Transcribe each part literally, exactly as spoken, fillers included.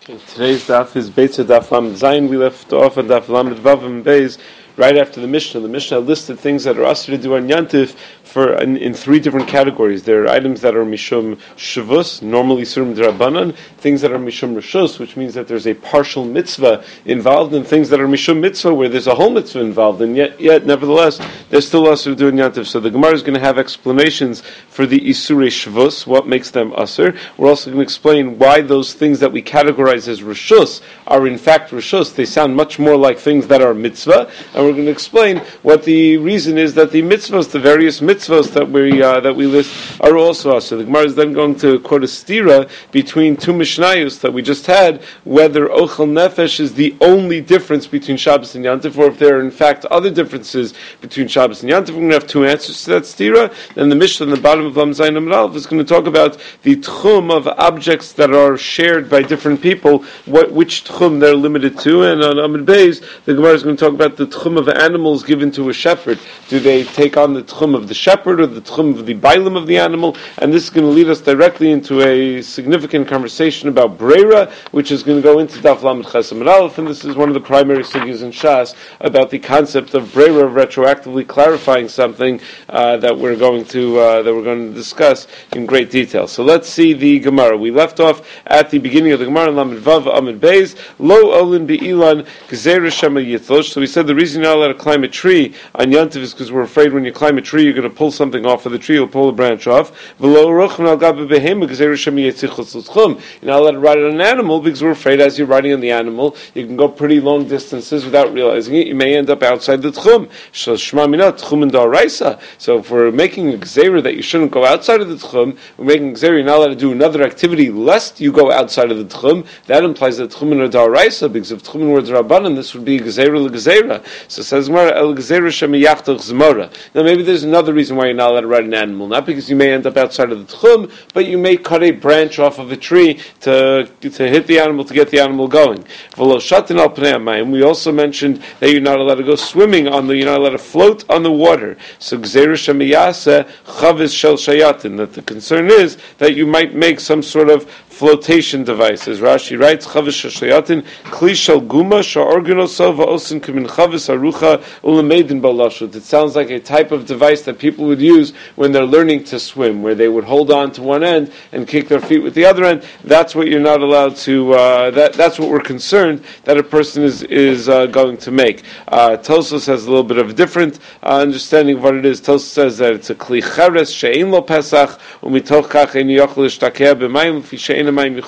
Okay, today's daf is Beitz Daf Lamed Zayin. We left off on Daf Lamed Vav and Beis right after the Mishnah. The Mishnah listed things that are asur to do on Yantif for in, in three different categories. There are items that are mishum shavus, normally surim d'Rabbanan, things that are mishum rishus, which means that there's a partial mitzvah involved, and things that are mishum mitzvah, where there's a whole mitzvah involved, and yet, yet nevertheless, they're still asur to do on Yantif. So the Gemara is going to have explanations for the isurei shavus, what makes them asur. We're also going to explain why those things that we categorize as rishus are in fact rishus. They sound much more like things that are mitzvah, and we're going to explain what the reason is that the mitzvahs, the various mitzvahs that we uh, that we list, are also asur. The Gemara is then going to quote a stira between two mishnayos that we just had, whether ochel nefesh is the only difference between Shabbos and Yantif, or if there are in fact other differences between Shabbos and Yantif. We're going to have two answers to that stira. Then the Mishnah on the bottom of Lam Zayin Amud Aleph is going to talk about the tchum of objects that are shared by different people, what which tchum they're limited to. And on Amud Beis, the Gemara is going to talk about the tchum of animals given to a shepherd. Do they take on the tchum of the shepherd or the tchum of the bailim of the animal? And this is going to lead us directly into a significant conversation about breira, which is going to go into Daf Lamed Ches Amud Aleph, and this is one of the primary sugyas in Shas about the concept of breira, retroactively clarifying something uh, that we're going to uh, that we're going to discuss in great detail. So let's see the Gemara. We left off at the beginning of the Gemara in Lamed Vav Amud Beis. Lo olin be'ilan gzeira shema yitlosh. So we said the reason you're not allowed to climb a tree on Yantiv is because we're afraid when you climb a tree you're going to pull something off of the tree. You'll pull a branch off. V'lo rochon al gabe behema gzeira shema yitzichos l'tchum. You're not allowed to ride on an animal because we're afraid as you're riding on the animal you can go pretty long distances without realizing it. You may end up outside the tchum. So shma mina tchum and da'araisa. So if we're making a gzeira that you shouldn't go outside of the tchum, we're making a gzeira you're not allowed to do another activity lest you go outside of the tchum. That implies that tchum and da'araisa, because if tchum were d'Rabbanan, this would be gzeira l'gzeira. So it says Gemara el gzeira shemiyachtoch zmora. Now maybe there's another reason why you're not allowed to ride an animal, not because you may end up outside of the tchum, but you may cut a branch off of a tree to to hit the animal, to get the animal going. V'lo shatin al pnei hamayim. We also mentioned that you're not allowed to go swimming on the, you're not allowed to float on the water. So gzeira shemiyaseh chavis shel shayatin. That the concern is that you might make some sort of flotation devices. Rashi writes, Chavis Shashayatin, Kli Shal Guma, Sha'organosov, Va'osin Kamin Chavis Arucha, Ulamedin Balashut. It sounds like a type of device that people would use when they're learning to swim, where they would hold on to one end and kick their feet with the other end. That's what you're not allowed to, uh, that, that's what we're concerned that a person is, is uh, going to make. Uh, Tosfos has a little bit of a different uh, understanding of what it is. Tosfos says that it's a Kli Cheres, She'ein Lo Pesach, Umitoch Kach Ein Yochel Ishtakeh B'mayim, Fi She'ein it's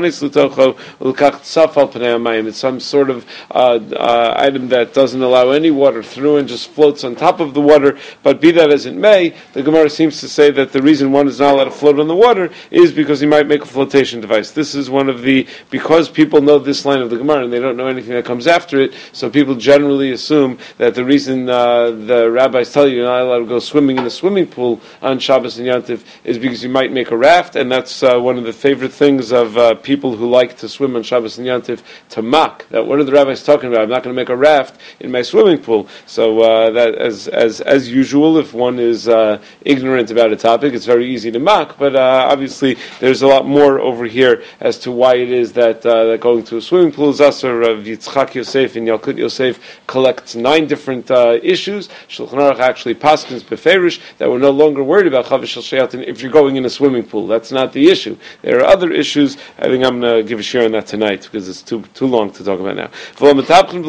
some sort of uh, uh, item that doesn't allow any water through and just floats on top of the water. But be that as it may, the Gemara seems to say that the reason one is not allowed to float on the water is because he might make a flotation device. This is one of the, because people know this line of the Gemara and they don't know anything that comes after it, so people generally assume that the reason uh, the rabbis tell you you're not allowed to go swimming in a swimming pool on Shabbos and Yantiv is because you might make a raft, and that's uh, one of the favorite things of uh, people who like to swim on Shabbos and Yantiv, to mock that what are the rabbis talking about? I'm not going to make a raft in my swimming pool. So uh, that, as as as usual, if one is uh, ignorant about a topic, it's very easy to mock. But uh, obviously, there's a lot more over here as to why it is that uh, that going to a swimming pool is asur. Rav Yitzchak Yosef and Yalkut Yosef collects nine different uh, issues. Shulchan Aruch actually paskins beferish that we're no longer worried about chavish shel shayatin if you're going in a swimming pool. That's not the issue. There are other issues. I think I'm going to give a share on that tonight because it's too too long to talk about now. And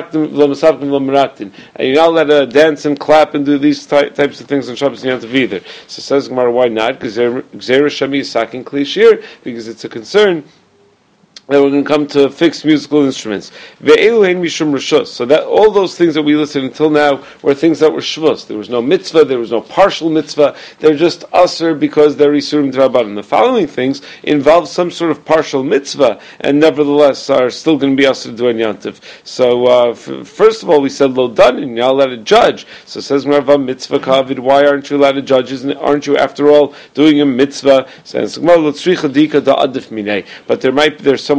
you're not allowed to dance and clap and do these ty- types of things on Shabbos and Yantiv either. So says Gemara, why not? Because Gzeira Shemi is sakin klishir, because it's a concern that we're going to come to fixed musical instruments. So that all those things that we listed until now were things that were shvus. There was no mitzvah, there was no partial mitzvah. They're just usher because they're isurim d'Rabbanan. The following things involve some sort of partial mitzvah and nevertheless are still going to be usher d'En Yantiv. So uh, f- first of all, we said lo danin, you're not allowed to judge. So it says Merva mitzvah kavid. Why aren't you allowed to judge? Isn't, aren't you after all doing a mitzvah? Says but there might there's some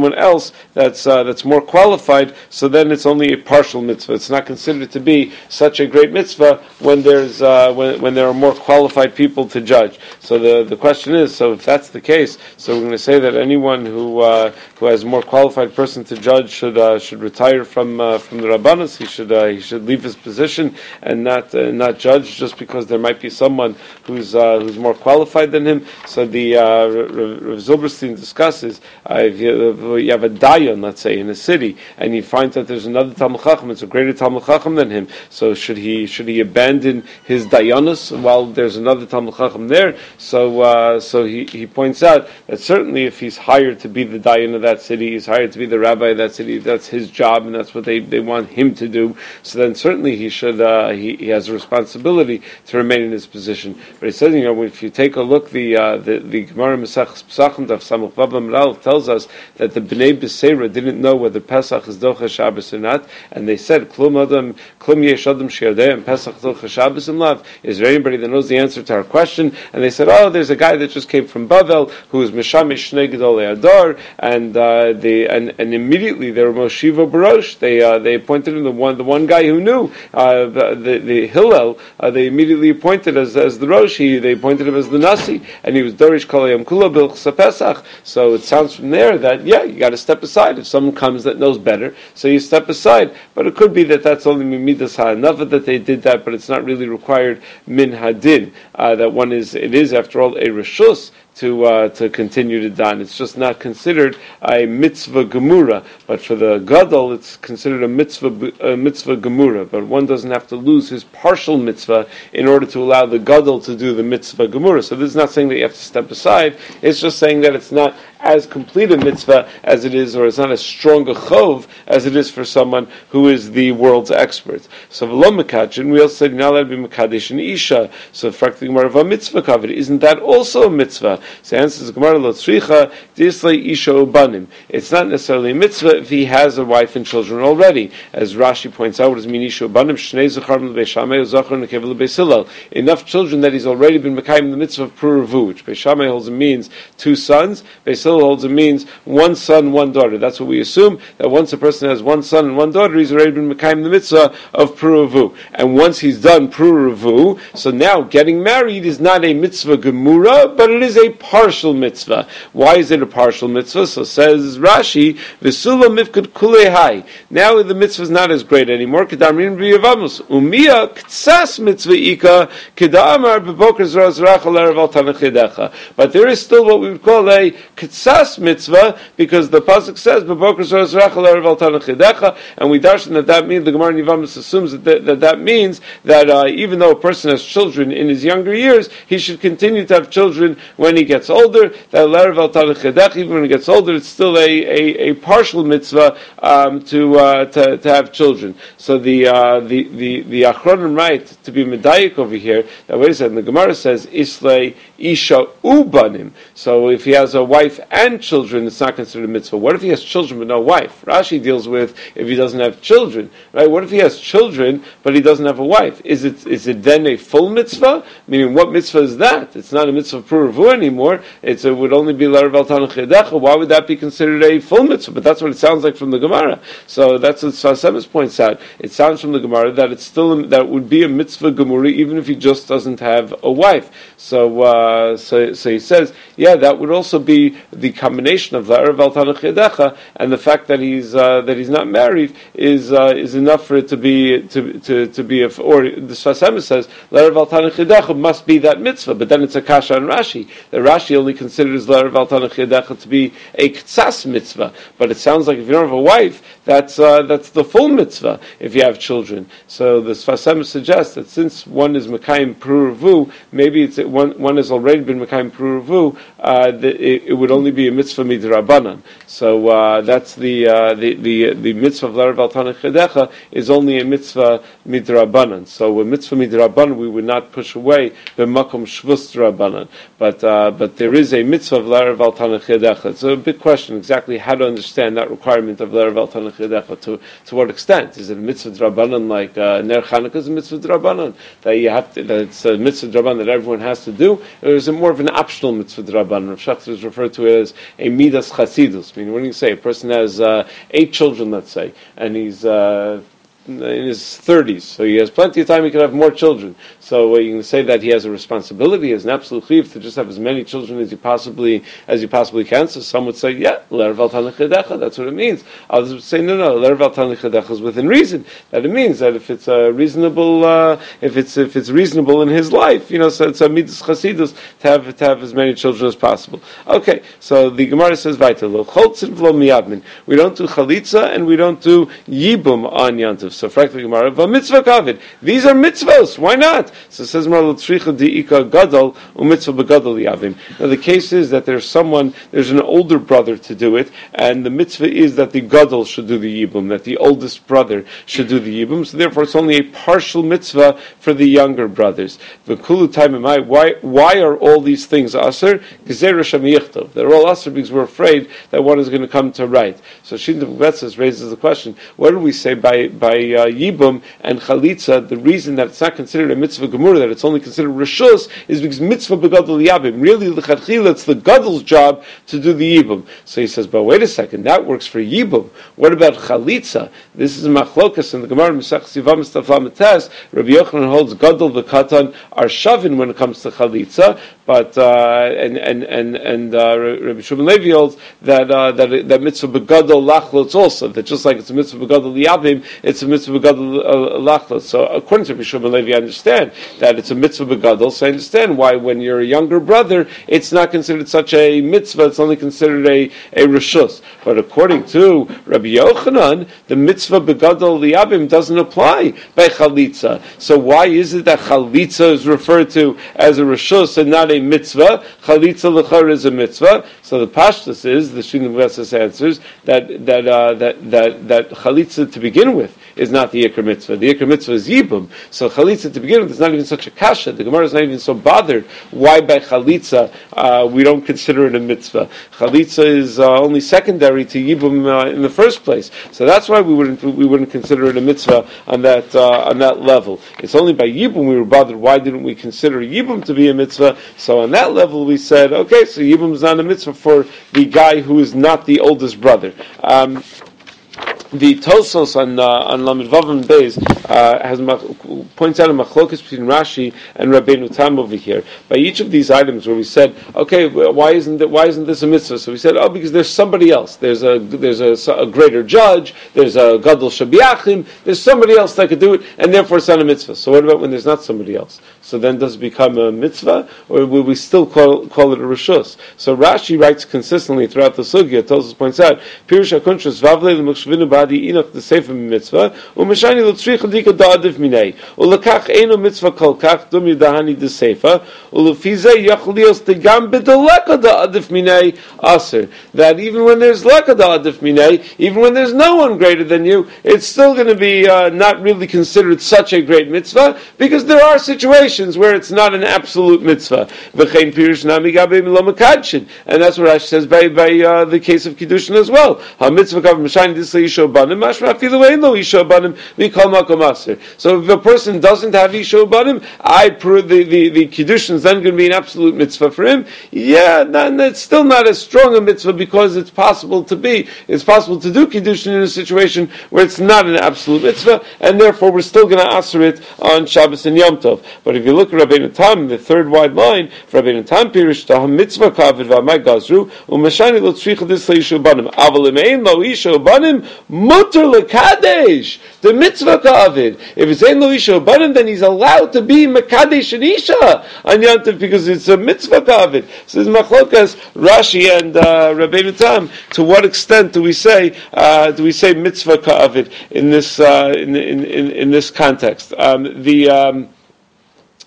someone else that's uh, that's more qualified, so then it's only a partial mitzvah. It's not considered to be such a great mitzvah when there's uh, when when there are more qualified people to judge. So the the question is, so if that's the case, so we're going to say that anyone who uh, who has a more qualified person to judge should uh, should retire from uh, from the Rabbanos. He should uh, he should leave his position and not uh, not judge just because there might be someone who's uh, who's more qualified than him. So the uh, Rav Zilberstein discusses uh, if you, you have a dayan, let's say, in a city, and you find that there's another Talmid Chacham, it's a greater Talmid Chacham than him. So should he should he abandon his dayanus while there's another Talmid Chacham there? So uh, so he, he points out that certainly if he's hired to be the dayan of that city, he's hired to be the rabbi of that city, that's his job and that's what they, they want him to do. So then certainly he should uh, he, he has a responsibility to remain in his position. But he says, you know, if you take a look, the uh, the, the Gemara Mesach Pesachim Daf Samach Vav Amral tells us that the Bnei Beseira didn't know whether Pesach is Docha Shabbos or not, and they said Klum Adam Klum Yesh Adam Sheyodeh and Pesach Docha Shabbos and Lav. Is there anybody that knows the answer to our question? And they said, oh, there's a guy that just came from Bavel who is Meshamish Shnei Gedolei Adar, and uh, they and, and immediately they were Moshiva Barosh. They uh, they appointed him the one the one guy who knew uh, the, the the Hillel. Uh, they immediately appointed as as the Rosh. He, they appointed him as the Nasi, and he was Dorish Kolayam Kula Bilchsa Pesach. So it sounds from there that yeah, you got to step aside if someone comes that knows better. So you step aside, but it could be that that's only Mimidas HaNava that they did that, but it's not really required Min Hadin. Uh, that one is it is after all a Rishus to uh, to continue to dan. It's just not considered a mitzvah gemura, but for the gadol, it's considered a mitzvah a mitzvah gemura. But one doesn't have to lose his partial mitzvah in order to allow the gadol to do the mitzvah gemura. So this is not saying that you have to step aside. It's just saying that it's not as complete a mitzvah as it is, or it's not as strong a chov as it is for someone who is the world's expert. So v'lo mekadshin, we also said you're not allowed to be mekadesh an isha. So frak the Gemara of a mitzvah covered. Isn't that also a mitzvah? So answers the Gemara lo tzricha dislei isha ubanim. It's not necessarily a mitzvah if he has a wife and children already. As Rashi points out, what does mean isha ubanim? Shnei zecharim lebeishamei uzachar nekev lebeisillel. Enough children that he's already been mekayim the mitzvah of pruruvu, which beishamei holds it means two sons. Beisillel holds it means one son, one daughter. That's what we assume, that once a person has one son and one daughter, he's already been mekayim the mitzvah of pruruvu. And once he's done pruruvu, so now getting married is not a mitzvah gemura, but it is a partial mitzvah. Why is it a partial mitzvah? So says Rashi, Vesula mifkud kulehai. Now the mitzvah is not as great anymore. Kedamrin b'yavamus. Umia ktsas mitzvah ika kedamar b'boker zrach alerav al tanach yedecha. But there is still what we would call a ktsas mitzvah, because the pasuk says b'boker zrach alerav al tanach yedecha, and we darshan that that means, the Gemara in Yavamus assumes that that, that, that means that uh, even though a person has children in his younger years, he should continue to have children when he gets older. That alerav al tanach yedecha, even when he gets older, it's still a, a, a partial mitzvah um, to, uh, to to have children. So the uh, the the the achronim right to be medayik over here. That what he said, and the Gemara says islay isha ubanim. So if he has a wife and children, it's not considered a mitzvah. What if he has children but no wife? Rashi deals with if he doesn't have children, right? What if he has children but he doesn't have a wife? Is it is it then a full mitzvah? Meaning, what mitzvah is that? It's not a mitzvah of pruruvu anymore. It's, it would only be l'arav al tanach yedecha. Why would that be considered a full mitzvah? But that's what it sounds like from the Gemara. So that's what Sfas Emes points out. It sounds from the Gemara that it's still that it would be a mitzvah gemuri even if he just doesn't have a wife. So uh, so so he says, yeah, that would also be the combination of l'arav al tanach yedecha and the fact that he's uh, that he's not married is uh, is enough for it to be to to to be a, or the Sfas Emes says l'arav al tanach yedecha must be that mitzvah. But then it's a kasha on Rashi. The Rashi only considers l'arav al tanach yedecha to be a ktsas mitzvah. But it sounds like if you don't have a wife, that's uh, that's the full mitzvah if you have children. So the Sfas Emes suggests that since one is mekayim pruruvu, maybe it's one one has already been mekayim pruruvu, uh, it, it would only be a mitzvah midrabanan. So uh, that's the, uh, the the the mitzvah of l'arav al tanach yedecha is only a mitzvah midrabanan. So a mitzvah midrabanan we would not push away the makom shvus drabanan. But uh, but there is a mitzvah of L'Erev al Tanach Yedecha. It's a big question exactly how to understand that requirement of L'Erev al Tanach Yedecha. To to what extent is it a mitzvah d'Rabbanan like uh, Ner Chanukah is a mitzvah d'Rabbanan that you have to, that it's a mitzvah d'Rabbanan that everyone has to do, or is it more of an optional mitzvah d'Rabbanan? Rav Schachter is referred to it as a midas chasidus. Meaning, when you say a person has uh, eight children, let's say, and he's uh, in his thirties, so he has plenty of time, he can have more children. So uh, you can say that he has a responsibility, he has an absolute chiv to just have as many children as you possibly as you possibly can. So some would say, yeah, L'Erev al Tanach Yedecha, that's what it means. Others would say, no, no, L'Erev al Tanach Yedecha is within reason. That it means that if it's a reasonable, uh, if it's if it's reasonable in his life, you know, so it's a midas chasidus to have to have as many children as possible. Okay, so the Gemara says, "Vayta lo choltzin v'lo miyadmin." We don't do chalitza and we don't do yibum on yantiv. So, frankly, Gemara, mitzvah kavid. These are mitzvahs. Why not? So it says, "Mar l'tzricha diika gadol u'mitzvah begadol yavim." Now, the case is that there's someone, there's an older brother to do it, and the mitzvah is that the gadol should do the yibum, that the oldest brother should do the yibum. So, therefore, it's only a partial mitzvah for the younger brothers. V'kulu time am Why? Why are all these things aser? They're all aser because we're afraid that one is going to come to right. So Shindav Betzes raises the question: what do we say by by uh, Yibum and Chalitza? The reason that it's not considered a mitzvah gemura, that it's only considered rishus, is because mitzvah begadol yabim. Really, l'chadchila, it's the gadol's job to do the Yibum. So he says, but wait a second, that works for Yibum. What about Chalitza? This is machlokas in the Gemara Mesach Sivam Staflamates. Rabbi Yochanan holds gadol v'katan are shavin when it comes to Chalitza, but uh, and and and and uh, Rabbi Shimon Levi holds that uh, that that mitzvah begadol lachlotz also, that just like it's a mitzvah begadol yabim, it's a mitzvah begadol lachlotz. So according to Rabbi Shimon Levi, I understand that it's a mitzvah begadol. So I understand why when you're a younger brother, it's not considered such a mitzvah. It's only considered a a reshus. But according to Rabbi Yochanan, the mitzvah begadol liyabim doesn't apply by chalitza. So why is it that chalitza is referred to as a reshus and not a mitzvah? Chalitza l'char is a mitzvah. So the pashtus is, the Shindav Betzes answers that that uh, that that that chalitza to begin with is not the Iker mitzvah. The Iker mitzvah is Yibum. So Chalitza to begin with is not even such a kasha. The Gemara is not even so bothered why by Chalitza uh, we don't consider it a mitzvah. Chalitza is uh, only secondary to Yibum uh, in the first place. So that's why we wouldn't we wouldn't consider it a mitzvah on that uh, on that level. It's only by Yibum we were bothered. Why didn't we consider Yibum to be a mitzvah? So on that level we said, okay, so Yibum is not a mitzvah for the guy who is not the oldest brother. Um, The Tosos on uh, on Lamed Vav and Beis uh, has points out a machlokas between Rashi and Rabbeinu Tam over here. By each of these items, where we said, okay, why isn't that, why isn't this a mitzvah? So we said, oh, because there's somebody else. There's a there's a, a greater judge. There's a gadol shabiachim. There's somebody else that could do it, and therefore it's not a mitzvah. So what about when there's not somebody else? So then does it become a mitzvah, or will we still call call it a reshus? So Rashi writes consistently throughout the sugya. Tosos points out, Pirush HaKunshus vavle l'mukshvinu badi inoch the sefer mitzvah umeshani l'tzricha dika da'adif minei ulakach eino mitzvah kol kach dum yidahani the sefer ulefizeh yachlios tegam b'doleka da'adif minei aser, that even when there's leka da'adif minei, even when there's no one greater than you, it's still going to be uh, not really considered such a great mitzvah, because there are situations where it's not an absolute mitzvah. V'chein pirush nami gabe lo mekadshin, and that's what Rashi says by by uh, the case of kiddushin as well. Ha mitzvah kav meshani disla yisho banim mashma afilu ein lo yisho banim mikol makom aser. So if a person doesn't have yisho banim, I prove the the the kiddushin is then going to be an absolute mitzvah for him. Yeah, then it's still not as strong a mitzvah, because it's possible to be it's possible to do kiddushin in a situation where it's not an absolute mitzvah, and therefore we're still going to aser it on Shabbos and Yom Tov. But if you look at Rabbeinu Tam, the third wide line for Rabbeinu Tam, pirush ta mitzvah kavid v'amay gazru umeshani lo tzricha disla yisho banim aval im ein lo yisho banim mutter lekadesh the mitzvah kavid. If it's ein lo yisho banim, then he's allowed to be mekadesh and isha on Yantiv because it's a mitzvah kavid. So this is machlokas Rashi and uh, Rabbeinu Tam. To what extent do we say uh, do we say mitzvah kavid in this uh, in, in in in this context? Um, the um,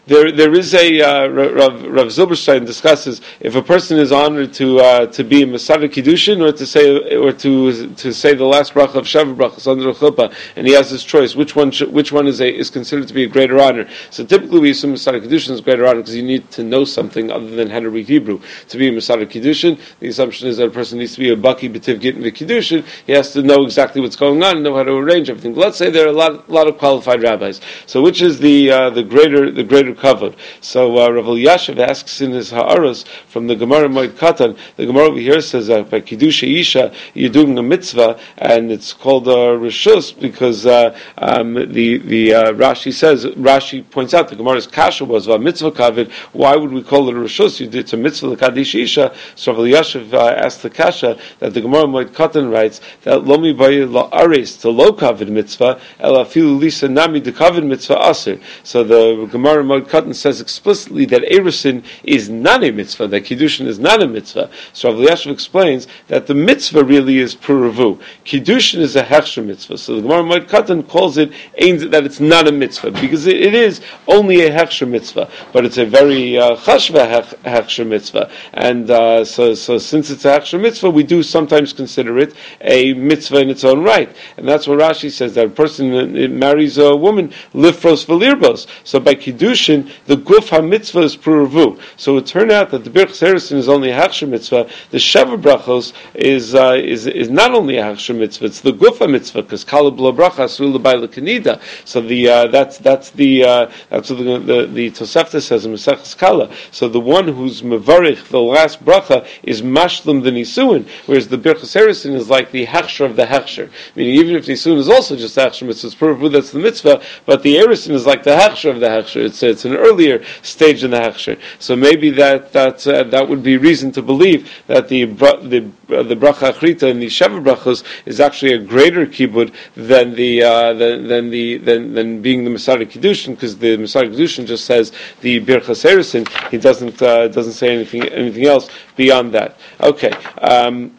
There, there is a uh, Rav, Rav Zilberstein discusses if a person is honored to uh, to be a Masada Kiddushin or to say or to to say the last bracha of Shavuot brachas under the chuppah, and he has his choice. Which one should, which one is a is considered to be a greater honor? So typically we assume Masada Kiddushin is greater honor because you need to know something other than how to read Hebrew to be a Masada Kiddushin. The assumption is that a person needs to be a baki b'tiv gittin v'kiddushin. He has to know exactly what's going on and know how to arrange everything. But let's say there are a lot lot of qualified rabbis. So which is the uh, the greater the greater kavod? So uh, Rav Elyashiv asks in his Ha'aros from the Gemara Moed Katan. The Gemara over here says that by Kiddush Isha you're doing a mitzvah, and it's called uh, Rishus because uh, um, the the uh, Rashi says Rashi points out the Gemara's kasha was a mitzvah kavod. Why would we call it a Rishus? You did it's a mitzvah l'Kadish Isha. So Rav Elyashiv uh, asked the kasha that the Gemara Moed Katan writes that lo mi bayi la'ares to lo kavod mitzvah ela afilu lisa nami de kavod mitzvah aser. So the Gemara Moed Katan says explicitly that Erusin is not a mitzvah, that Kiddushin is not a mitzvah. So Rav Elyashiv explains that the mitzvah really is puravu. Kiddushin is a hechsher mitzvah. So the Gemara Moed Katan calls it that it's not a mitzvah because it, it is only a hechsher mitzvah, but it's a very uh, chashva hechsher mitzvah. And uh, so, so since it's a hechsher mitzvah, we do sometimes consider it a mitzvah in its own right. And that's what Rashi says, that a person marries a woman lifros v'lirbos. So by Kiddushin, the guf ha-mitzvah is puravu. So it would turn out that the Birchas Erusin is only a hechsher mitzvah. The Sheva brachos is, uh, is is not only a hechsher mitzvah, it's the guf ha-mitzvah, because kala b'lo bracha asur l'bai l'kanida. So the, uh, that's, that's the, uh, that's what the, the, the Tosefta says in Maseches Kala. So the one who's mevarich, the last bracha, is mashlim the nisuin, whereas the Birchas Erusin is like the hechsher of the hechsher. Meaning even if nisuin is also just a hechsher mitzvah, it's puravu, that's the mitzvah, but the Erusin is like the hechsher of the hechsher. It's, it's an earlier stage in the hechsher. So maybe that that uh, that would be reason to believe that the the uh, the bracha achrita and the sheva brachos is actually a greater kibud than the uh, than, than the than, than being the Masada Kiddushin, because the Masada Kiddushin just says the Birchas Erusin. He doesn't uh, doesn't say anything anything else beyond that. Okay. Um,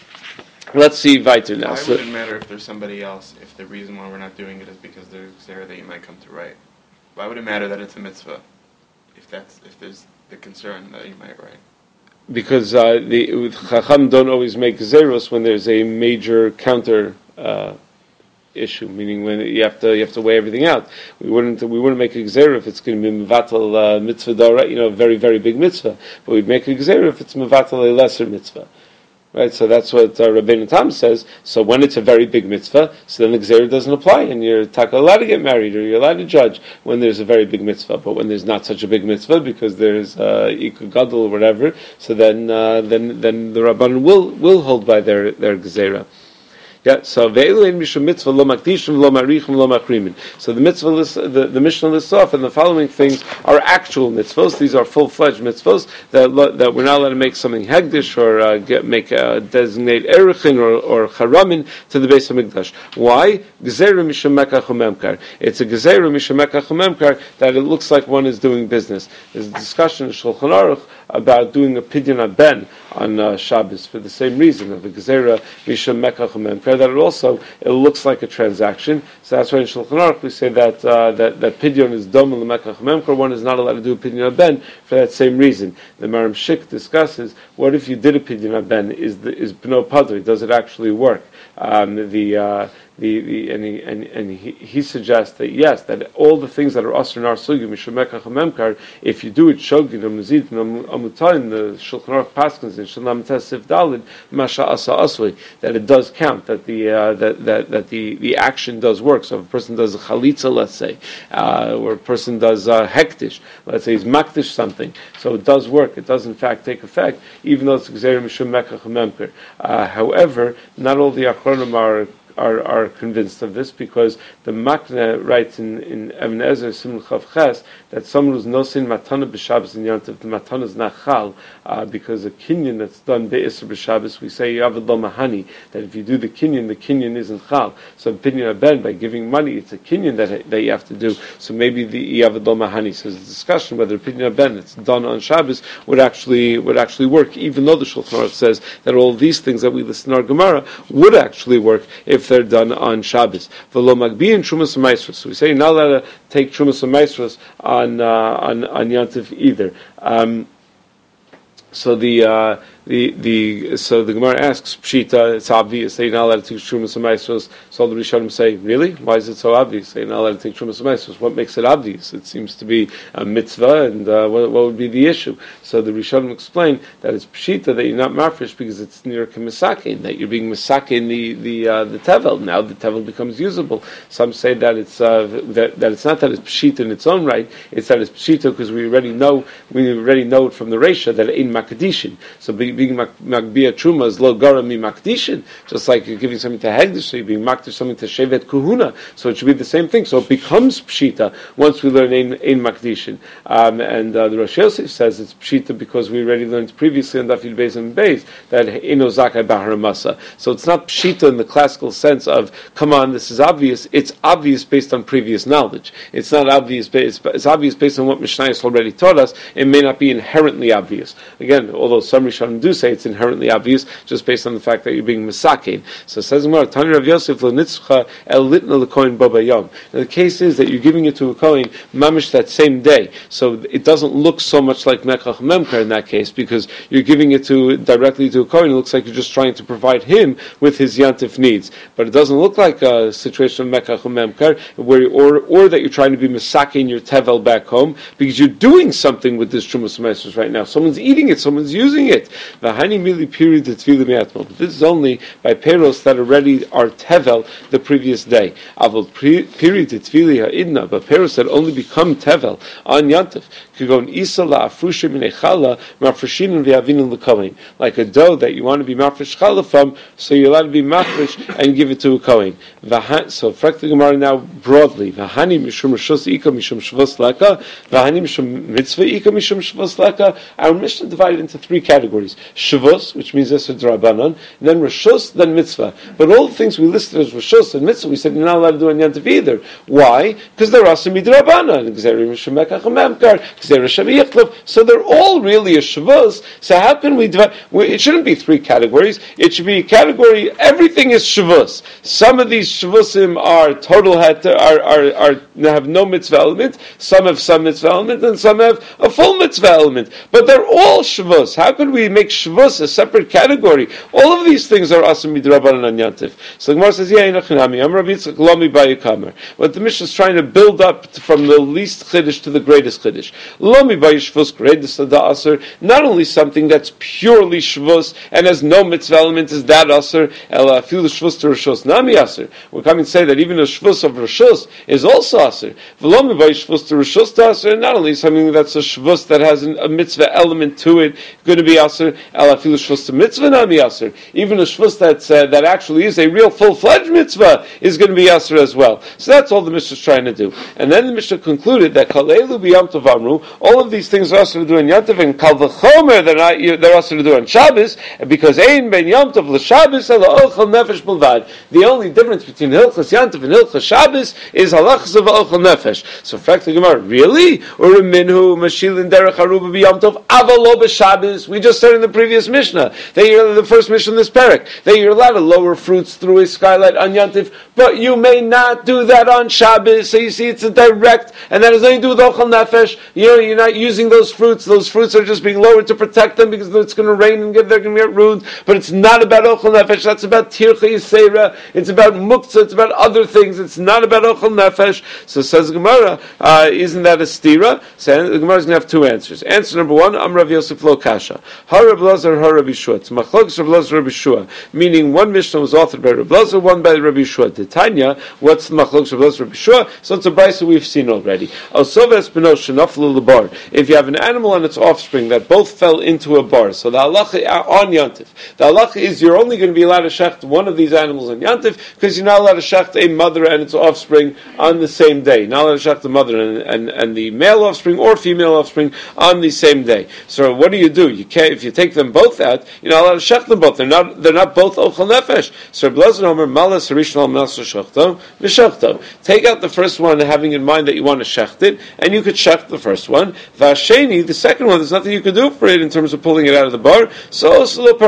Let's see weiter now. Why would it matter if there's somebody else, if the reason why we're not doing it is because there's Xera that you might come to write? Why would it matter that it's a mitzvah if that's if there's the concern that you might write? Because uh, the Chacham don't always make zeros when there's a major counter uh, issue, meaning when you have to you have to weigh everything out. We wouldn't we wouldn't make a gzeira if it's going to be mevatel uh, mitzvah dara, you know, a very very big mitzvah. But we'd make a gzeira if it's mevatel a lesser mitzvah. Right, so that's what uh, Rabbeinu Tam says. So when it's a very big mitzvah, so then the Gzeira doesn't apply, and you're taka allowed to get married, or you're allowed to judge when there's a very big mitzvah. But when there's not such a big mitzvah, because there's Ikka Gadol or whatever, so then uh, then then the Rabbanan will will hold by their their Gzeira. Yeah, so ve'elu ein mishum mitzvah lo makdishim lo marichim lo machrimin. So the mitzvah lists, the, the Mishnah lists off, and the following things are actual mitzvahs. These are full-fledged mitzvahs that that we're not allowed to make something hegdish or uh, get, make uh, designate erechin or, or charamin to the Beis Hamikdash. Why? Gezerah mishum mekach umemkar. It's a gezerah mishum mekach umemkar that it looks like one is doing business. There's a discussion in Shulchan Aruch about doing a pidyon haben on uh, Shabbos for the same reason of a gezerah mishum mekach umemkar, that it also it looks like a transaction. So that's why in Shulchan Aruch we say that uh, that that pidyon is dom l'mekach umemkar. One is not allowed to do a pidyon haben for that same reason. The Maram Shik discusses, what if you did a pidyon haben? Is the, is b'no padri? Does it actually work? Um, the uh, The, the and he and, and he, he suggests that yes, that all the things that are asr nar sugi mishumekach memkar, if you do it shogin or muzid and amutain, the Shulchan Aruch paskins in Shalom Tesif Dalid masha asa asli, that it does count, that the uh, that that that the, the action does work. So if a person does a chalitza, let's say, uh, or a person does uh, hektish, let's say he's maktish something, so it does work. It does in fact take effect, even though it's gzeira mishumekach memkar. Uh, however, not all the achronim are. Are, are convinced of this, because the Makna writes in in Ibn Ezer Simon Chav Ches that someone who's nosin matana b'Shabbos and Yantiv, the matana is not chal, uh, because a kinyan that's done be'isr b'Shabbos, we say yavad lo mahani, that if you do the kinyan, the kinyan isn't chal. So pinyan ben, by giving money, it's a kinyan that that you have to do. So maybe the yavad lo mahani. So there's a discussion whether pinyan ben that's done on Shabbos would actually would actually work, even though the Shulchan Aruch says that all these things that we listen in our Gemara would actually work if if they're done on Shabbos. V'lo magbiin Trumas Maisros. So we say you're not allowed to take Trumas Maisros on, uh, on, on Yantif either. Um, so the, uh, The the so the Gemara asks Pshita. It's obvious they're not allowed to take Trumas and Maestros. So the Rishonim say, really? Why is it so obvious? They're not allowed to take Trumas and Maestros. What makes it obvious? It seems to be a mitzvah, and uh, what, what would be the issue? So the Rishonim explain that it's Pshita that you're not mafresh because it's near Kemisakin, that you're being misakin the the uh, the tevel. Now the tevel becomes usable. Some say that it's uh, that that it's not that it's Pshita in its own right. It's that it's Pshita because we already know we already know it from the Reisha that in Makadishin. So be, being Magbia Truma is lo gara mi makdishin, just like you're giving something to Hegdish, so you're being makdish something to Shevet Kuhuna, so it should be the same thing. So it becomes Pshita once we learn in, in Makdishin. Um, and uh, the Rosh Yosef says it's Pshita because we already learned previously on Dafil Beis and Beis that Ino Zakai Bahar Masa. So it's not Pshita in the classical sense of, come on, this is obvious. It's obvious based on previous knowledge. It's not obvious, based, it's obvious based on what Mishnayos already taught us. It may not be inherently obvious. Again, although some Rishonim do say it's inherently obvious just based on the fact that you're being misakin. So it says Gemara, Tani Rav Yosef lo nitzcha el litna lekohen bo bayom. The case is that you're giving it to a kohen mamish that same day, so it doesn't look so much like mekach memkar in that case because you're giving it to directly to a kohen. It looks like you're just trying to provide him with his yantif needs, but it doesn't look like a situation of mekach memkar where or or that you're trying to be misakin your tevel back home because you're doing something with this trumas mesters right now. Someone's eating it, someone's using it. This is only by peros that already are tevel the previous day. Period ha'idna, but peros that only become tevel on yantif. Like a dough that you want to be mafresh challah from, so you're allowed to be mafresh and give it to a kohen. So, Frak the Gemara now broadly. V'hani mishum rishos ika mishum shvos leka, v'hani mishum mitzvah ika mishum shvos leka. Our Mishnah divided into three categories. Shavos, which means Esed Drabanan, and then Rishos, then Mitzvah. But all the things we listed as Rishos and Mitzvah, we said you're not allowed to do on Yantiv either. Why? Because they're Asim Midrabanan, so they're all really a Shavos. So how can we divide? It shouldn't be three categories. It should be a category, everything is Shavos. Some of these Shavosim are total, are, are, are, have no Mitzvah element, some have some Mitzvah element, and some have a full Mitzvah element. But they're all Shavos. How could we make Shavuos a separate category? All of these things are Asim Midrabanan and Yantif. So the Gemara says, yeah, Inachinami, Am Rav Yitzchak Lomi Bayikamer. What the Mishnah is trying to build up from the least Chiddush to the greatest Chiddush. Lomi Bayishvus Gredus Sada Aser, not only something that's purely Shavuos and has no mitzvah element is that Aser, Ela Fil Shavuos to Rishos Nami Aser. We're coming to say that even a Shavuos of Rishos is also Aser. V'lomi Bayishvus to Rishos to Aser, not only something that's a Shavuos that has an, a mitzvah element to it, going to be Aser, Ela Fil Shavuos to Mitzvah Nami Aser. Even a Shavuos that's, uh, that actually is a real full-fledged mitzvah is going to be Aser as well. So that's all the Mishnah is trying to do. And then the Mishnah concluded that Kal Elu B'Yom Tov Amru, all of these things are Aser to do in Yom Tov, and Kal V'chomer they're not they're Aser to do on Shabbos, because Ein Ben Yom Tov L'Shabbos Ela Ochel Nefesh B'Lvad. The only difference between Hilchas Yom Tov and Hilchas Shabbos is Halachas of Ochel Nefesh. So, fact the Gemara, really? Or Minhu Mashilin Derech Haruba B'Yom Tov Avalo B'Shabbos? We just said in the previous Mishnah that you're the first Mishnah in this parak that you're allowed to lower fruits through a skylight on Yom Tov, but you may not do that on Shabbos. So you see, it's a direct, and that has nothing to do with Ochel Nefesh. You know, you're not using those fruits. Those fruits are just being lowered to protect them because it's going to rain and they're going to get ruined. But it's not about Ochel Nefesh. That's about Tircha Yisera. It's about Muktzah. It's about other things. It's not about Ochel Nefesh. So says Gemara, uh, isn't that a stira? So the Gemara is going to have two answers. Answer number one, Am Rav Yosef Lo Kasha. Har Rav Lazar, Har Rabbi Shua. It's Machlokes Rav Lazar, Rabbi Shua. Meaning one Mishnah was authored by Rav Lazar, one by Rabbi Shua. The Tanya, what's the Machlokes Rav Lazar, Rabbi Shua? So it's a brayso we've seen already. If you have an animal and its offspring that both fell into a bar, so the halacha on Yantif, the halacha is you're only going to be allowed to shecht one of these animals on Yantif because you're not allowed to shecht a mother and its offspring on the same day. You're not allowed to shecht the mother and, and, and the male offspring or female offspring on the same day. So what do you do? You can't, if you take take them both out, you're not allowed to shech them both. They're not they're not both ochel nefesh. So Rabbi Elazar Omer malas harishon al malas shechto v'shechto. Take out the first one, having in mind that you want to shecht it, and you could shecht the first one. V'asheni, the second one, there's nothing you could do for it in terms of pulling it out of the bar. So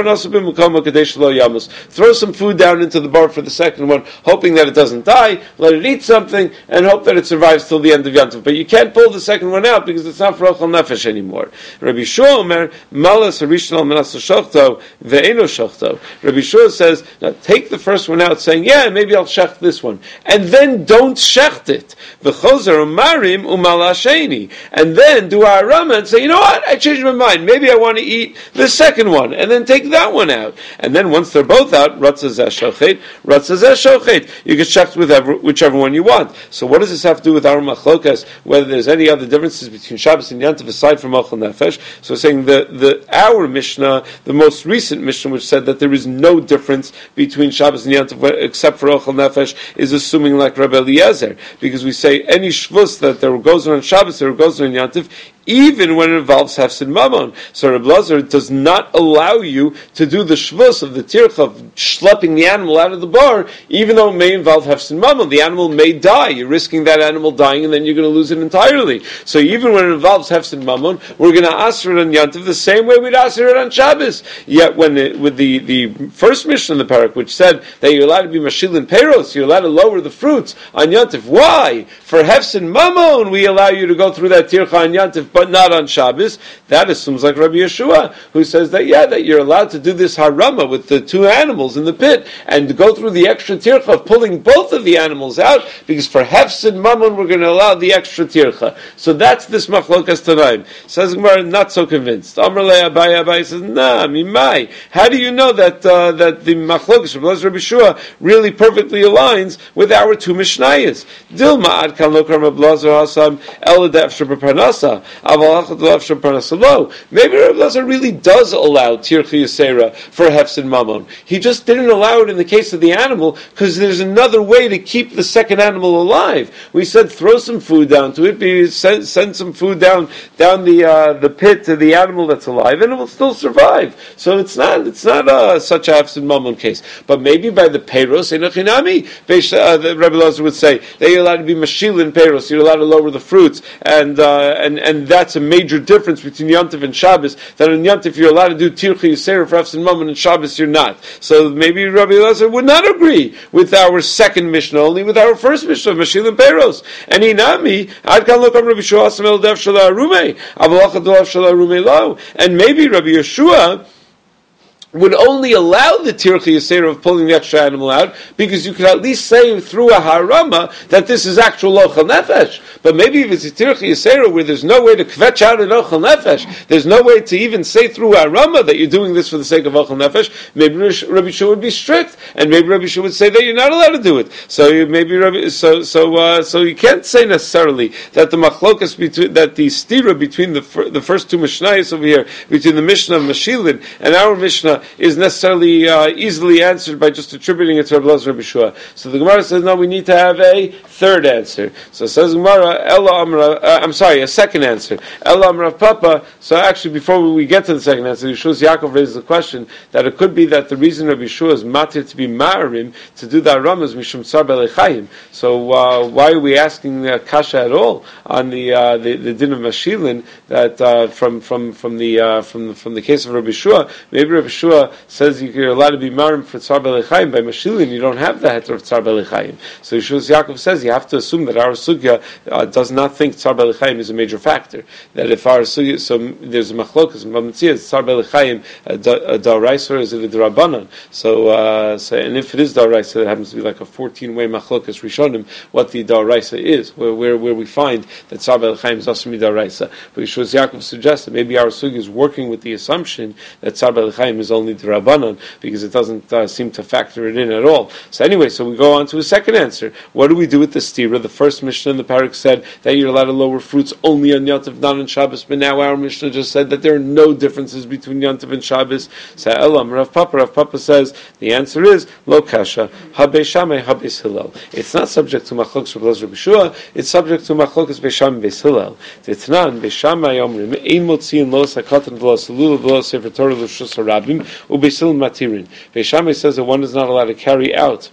throw some food down into the bar for the second one, hoping that it doesn't die. Let it eat something, and hope that it survives till the end of Yantav. But you can't pull the second one out because it's not for ochel nefesh anymore. Rabbi Shua Omer malas harishon al malas shechto ve'eno shechto. Rabbi Shua says, now take the first one out, saying, yeah, maybe I'll shecht this one, and then don't shecht it. V'chozer umarim umalasheni, and then do a harama and say, you know what, I changed my mind. Maybe I want to eat the second one, and then take that one out. And then once they're both out, ratzah zeh shochet, ratzah zeh shochet. You can shecht with whichever one you want. So what does this have to do with our machlokas? Whether there's any other differences between Shabbos and Yantav aside from ochel nefesh? So saying the the our Mishnah, the most recent Mishnah, which said that there is no difference between Shabbos and Yantav except for ochel nefesh, is assuming like Rabbi Eliezer, because we say any shvus that there goes on Shabbos, there goes on Yantav, even when it involves hefsid mammon. So Rabbi Elazar does not allow you to do the shvus of the tircha of schlepping the animal out of the bar, even though it may involve hefsid mammon. The animal may die. You're risking that animal dying, and then you're going to lose it entirely. So even when it involves hefsid mammon, we're going to answer it on Yantav the same way we'd answer it on Shabbos. Yet when it, with the, the first Mishnah in the parak, which said that you're allowed to be mashilin peros, you're allowed to lower the fruits on Yantav. Why? For hefsid mammon, we allow you to go through that tircha on Yantav, but not on Shabbos. That assumes like Rabbi Yeshua, who says that, yeah, that you're allowed to do this harama with the two animals in the pit, and go through the extra tircha of pulling both of the animals out, because for hefsid mammon, we're going to allow the extra tircha. So that's this machlokas tanaim. Says Gemara, not so convinced. Amar le Abaye, Abaye says, nah, mimai. How do you know that uh, that the machlokas, Rabbi Yeshua, really perfectly aligns with our two mishnayos? Dilma ad kan lo karma blazer hasam eladef shebeparnasa. Maybe Rabbi Elazar really does allow tircha yisera for hefsid mammon. He just didn't allow it in the case of the animal because there's another way to keep the second animal alive. We said throw some food down to it, be, send, send some food down down the uh, the pit to the animal that's alive, and it will still survive. So it's not it's not uh, such a hefsid mammon case. But maybe by the peiros enochinami, uh, the Rabbi Elazar would say that you're allowed to be mashilin peiros, you're allowed to lower the fruits, and uh, and and that's a major difference between Yantav and Shabbos, that on Yantav you're allowed to do tircha yisera for hefsid mammon, and Shabbos you're not. So maybe Rabbi Elazar would not agree with our second Mishnah, only with our first Mishnah, Mashil and Peros. And Inami, Ad kan lo kam Rabbi Yeshua asam el dev shala arume, avalach dev shala arume lo. And maybe Rabbi Yeshua would only allow the tircha yisera of pulling the extra animal out, because you could at least say through a harama that this is actual ochel nefesh. But maybe if it's a tircha yisera where there's no way to kvetch out an ochel nefesh, there's no way to even say through a harama that you're doing this for the sake of ochel nefesh, maybe Rabbi Shua would be strict, and maybe Rabbi Shua would say that you're not allowed to do it. So you, maybe Rabbi, so so uh, so you can't say necessarily that the machlokas between that the stira between the fir, the first two mishnayos over here, between the Mishnah of Mashilin and our Mishnah, is necessarily uh, easily answered by just attributing it to Rabbi Elazar Rabbi Shua. So the Gemara says, no, we need to have a third answer. So it says Gemara, Ella Amra, uh, I'm sorry, a second answer. Ella Amra Papa. So actually, before we get to the second answer, Yeshua's Yaakov raises the question that it could be that the reason Rabbi Shua is matir to be ma'arim, to do the aram, is mishum tsar belechayim. So uh, why are we asking uh, kasha at all on the uh, the, the din of Mashilin that uh, from from from the uh, from the, from the case of Rabbi Shua? Maybe Rabbi Shua says you're allowed to be marim for tzar belechayim. By Mashilin, you don't have the heter of tzar belechayim. So Yeshua's Yaakov says you have to assume that our sugya uh, does not think tzar belechayim is a major factor. That if our sugya, so there's a machlokas in Bamitzia, is tzar belechayim a daraisa or is it a drabanan? So, uh, so, and if it is daraisa, that happens to be like a fourteen-way machlokas rishonim. What the daraisa is, where where where we find that tzar belechayim is also daraisa. But Yeshua's Yaakov suggests that maybe our sugya is working with the assumption that tzar belechayim is only only D'Rabbanan, because it doesn't uh, seem to factor it in at all. So anyway, so we go on to a second answer. What do we do with the stira? The first Mishnah in the parak said that you're allowed to lower fruits only on Yontif, not on Shabbos, but now our Mishnah just said that there are no differences between Yontif and Shabbos. So Elam, Rav Papa, Rav Papa says, the answer is, Lo Kasha, Habe Shammai, Habe Hillel. It's not subject to Machlokes Rav Elazar B'Shua, it's subject to Machlokes Beishamai Beis Hillel. T'tnan, Beishamai Omrim, Ein Motziin Lo Sakatan V'Lo Salula V'Lo Sefer Torah L'Shus HaRabim, U'Beis Hillel Matirin. Beishamai says that one is not allowed to carry out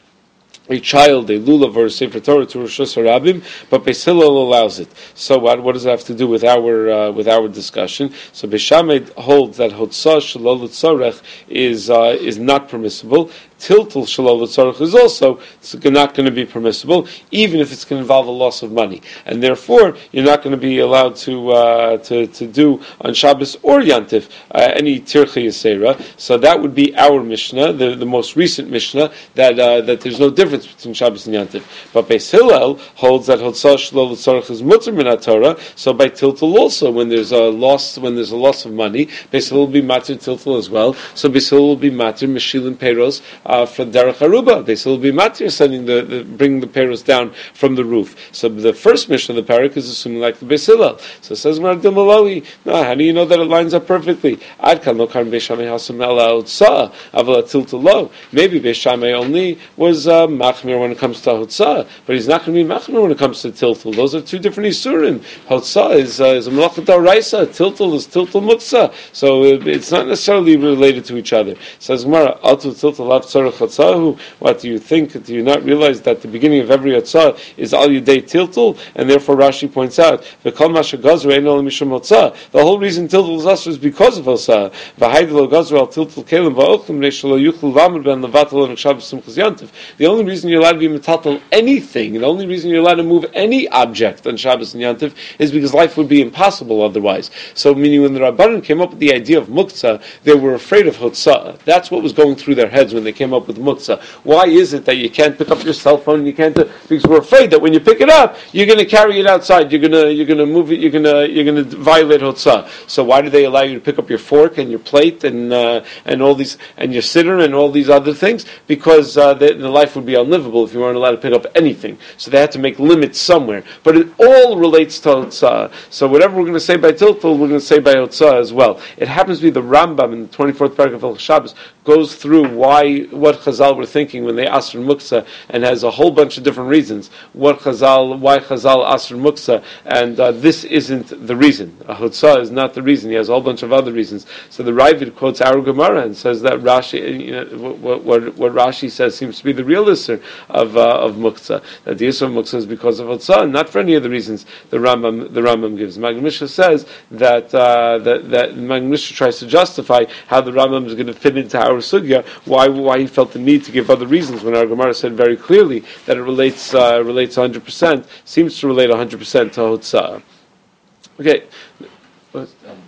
a child, a lulav or a sefer Torah to Rosh Hashanah, but Beis Hillel allows it. So what? What does that have to do with our uh, with our discussion? So Beis Shammai holds that hotzah shalol l'tzorech is uh, is not permissible. Tiltul shalol l'tzorech is also not going to be permissible, even if it's going to involve a loss of money, and therefore you're not going to be allowed to uh, to to do on Shabbos or Yantif uh, any tircha yisera. So that would be our Mishnah, the, the most recent Mishnah, that uh, that there's no difference between Shabbos and Yantif. But Beis Hillel holds that hotzah shalol l'tzorech is mutter min Torah. So by tiltul also, when there's a loss, when there's a loss of money, Beis Hillel will be matir tiltul as well. So Beis Hillel will be matir meshilin peiros uh, from derech haruba. Beis Hillel will be matir sending the, the bringing the peiros down from the roof. So the first mission of the parak is assuming like the Beis Hillel. So it says Mardil Malali. No, how do you know that it lines up perfectly? Ad kan lo karim Beis Shammai hasam ela hotzah aval tiltul lo. Maybe Beis Shammai only was uh, machmir when it comes to hotzah, but he's not going to be machmir when it comes to tiltul. Those are two different isurim. Hotzah is uh, is a malachat d'oraisa. Tiltul is tiltul muksa. So it, it's not necessarily related to each other. Says Gemara, Altu tiltul lav tzarech hotzahu. What do you think? Do you not realize that the beginning of every hotzah is al yudei tiltul? And therefore Rashi points out v'kol masha gazra ein al mishum hotzah. The whole reason tiltul is asur is because of hotzah. V'haydelo gazra al tiltul kelim va'ochlim neishalo yuchul v'amud ben levatel on Shabbos simchas yantiv. The only reason you're allowed to be metaltal anything, and the only reason you're allowed to move any object on Shabbos and Yantiv is because life would be impossible otherwise. So, meaning when the Rabbanan came up with the idea of muktzah, they were afraid of hotzah. That's what was going through their heads when they came up with muktzah. Why is it that you can't pick up your cell phone and you can't do, because we're afraid that when you pick it up, you're going to carry it outside. You're going to you're going to move it. You're going to you're going to violate hotzah. So why do they allow you to pick up your fork and your plate and uh, and all these and your sitter and all these other things? Because uh, the, the life would be unlivable if you weren't allowed to pick up anything. So they had to make limits somewhere. But it all relates to hotzah. So whatever we're going to say by tiltul, we're going to say by hotzah as well. It happens to be the Rambam in the twenty-fourth paragraph of Shabbos goes through why what Chazal were thinking when they asked for muksa, and has a whole bunch of different reasons what Chazal, why Chazal asked for muksa, and uh, this isn't the reason. A hotzah is not the reason. He has a whole bunch of other reasons. So the Ravid quotes our Gemara and says that Rashi, you know, what, what, what Rashi says seems to be the real issur of uh, of muksa. That the issur of muksa is because of hotzah, not for any of the reasons the Rambam the Rambam gives. Magen Mishnah says that uh, that that Magen Mishnah tries to justify how the Rambam is going to fit into our sugya, why why he felt the need to give other reasons when our Gemara said very clearly that it relates uh, relates one hundred percent, seems to relate one hundred percent to hotzah. Okay. Um,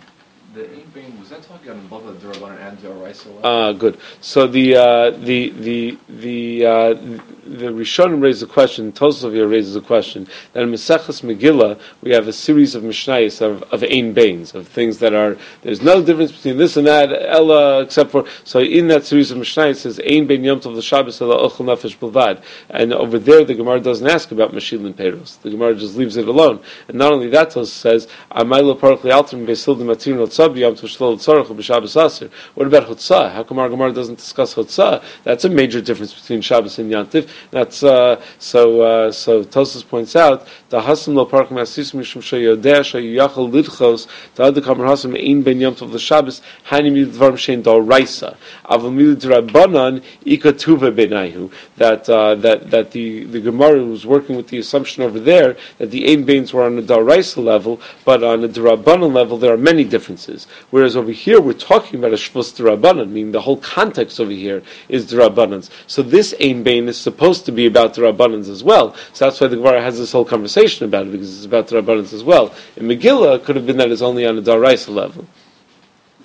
the Ein Bein, was that talking on both the D'Rabbanan and D'Oraisa? Ah, uh, good. So the uh, the the the uh, the Rishonim raised a question. Tosafot here raises a question that in Maseches Megillah we have a series of mishnayos of of Ein Beins, of things that are there's no difference between this and that, Ella, except for so in that series of mishnayos it says Ein Bein Yom Tov l'Shabbos Ela Ochel Nefesh Bilvad, and over there the Gemara doesn't ask about Mashil and Peiros. The Gemara just leaves it alone. And not only that, Tosafot says Amaylo Parach Li'Altrim Beisil D'Matir Notzav Yom Tov Shlo L'Tzorach B'Shabbos Aser. What about Hotzah? How come our Gemara doesn't discuss Hotzah? That's a major difference between Shabbos and Yantiv. That's uh, so. Uh, so Tosfos points out the Hasim lo parach ma'asis mishum sheyodeh sheyachal lidchos the kamer Hasim ein ben yom tov l'Shabbos hani mil dvarim shein d'oraisa aval mil d'Rabbanan ikatuva benayhu. That uh, that that the the Gemara was working with the assumption over there that the ein beins were on the d'oraisa level, but on the D'Rabbanan level there are many differences. Whereas over here we're talking about a shvus D'Rabbanan, meaning the whole context over here is D'Rabbanans. So this ein bein is supposed to be about the Rabbanans as well. So that's why the Gemara has this whole conversation about it, because it's about the Rabbanans as well. In Megillah, it could have been that it's only on a D'Oraisa level.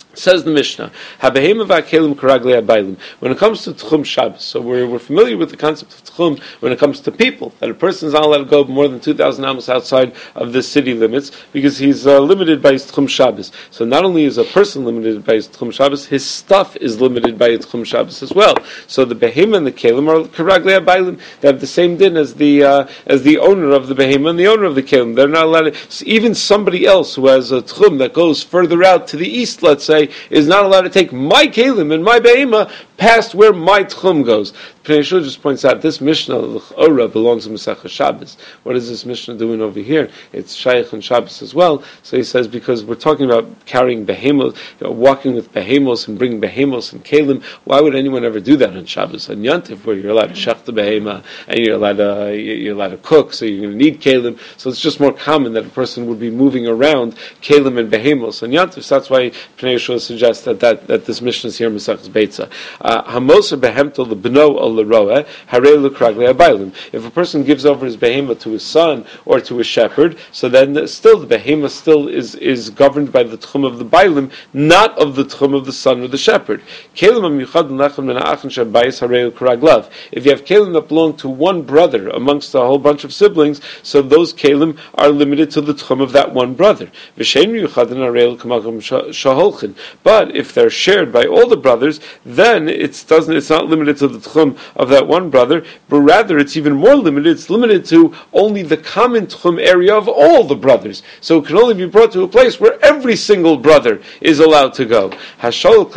Says the Mishnah, when it comes to Tchum Shabbos, so we're, we're familiar with the concept of Tchum when it comes to people, that a person is not allowed to go more than two thousand amos outside of the city limits, because he's uh, limited by his Tchum Shabbos. So not only is a person limited by his Tchum Shabbos, his stuff is limited by his Tchum Shabbos as well. So the Behema and the Kelim are Karaglei Abaylim. They have the same din as the uh, as the owner of the Behema and the owner of the Kelim. They're not allowed to, so even somebody else who has a Tchum that goes further out to the east, let's say, is not allowed to take my kelim and my be'ema past where my tchum goes. Pnei Yehoshua just points out this Mishnah L'Chora belongs to Masechah Shabbos. What is this Mishnah doing over here? It's Shaykh and Shabbos as well. So he says because we're talking about carrying behemos, you know, walking with behemos and bringing behemos and kelim. Why would anyone ever do that on Shabbos? On Yantif, where you're allowed to shech the behema and you're allowed to you're allowed to cook, so you're going to need kelim. So it's just more common that a person would be moving around kelim and behemos on Yantif. So that's why Pnei Yehoshua suggests that, that that this Mishnah is here Masechah Beitza. Hamoser behemto lebno al leroeh harei l'kraglei abaylim. If a person gives over his behema to his son or to a shepherd, so then still the behema still is, is governed by the tchum of the bailim, not of the tchum of the son or the shepherd. If you have kelim that belong to one brother amongst a whole bunch of siblings, so those kelim are limited to the tchum of that one brother. But if they're shared by all the brothers, then it's doesn't it's not limited to the tchum of that one brother, but rather it's even more limited. It's limited to only the common tchum area of all the brothers. So it can only be brought to a place where every single brother is allowed to go. If someone